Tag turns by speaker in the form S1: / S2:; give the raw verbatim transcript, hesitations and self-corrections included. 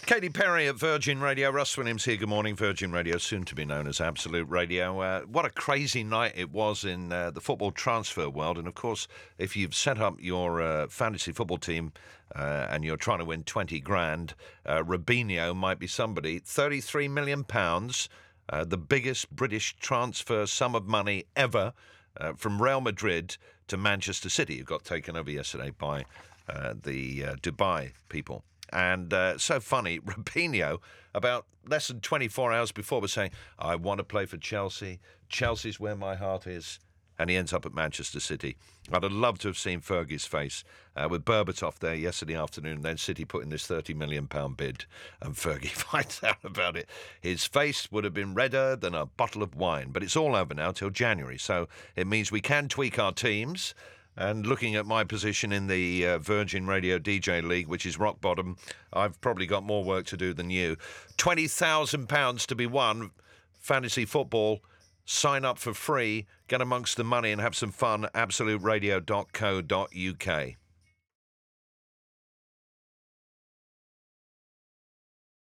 S1: Katy Perry at Virgin Radio. Russ Williams here. Good morning. Virgin Radio, soon to be known as Absolute Radio. Uh, what a crazy night it was in uh, the football transfer world. And, of course, if you've set up your uh, fantasy football team uh, and you're trying to win twenty grand, uh, Robinho might be somebody. thirty-three million pounds, uh, the biggest British transfer sum of money ever uh, from Real Madrid to Manchester City, who got taken over yesterday by uh, the uh, Dubai people. And uh, so funny, Robinho, about less than twenty-four hours before, was saying, I want to play for Chelsea. Chelsea's where my heart is. And he ends up at Manchester City. I'd have loved to have seen Fergie's face uh, with Berbatov there yesterday afternoon, and then City put in this thirty million pounds bid, and Fergie finds out about it. His face would have been redder than a bottle of wine. But it's all over now till January, so it means we can tweak our teams. And looking at my position in the uh, Virgin Radio D J League, which is rock bottom, I've probably got more work to do than you. twenty thousand pounds to be won, fantasy football. Sign up for free, get amongst the money and have some fun. absolute radio dot co dot uk.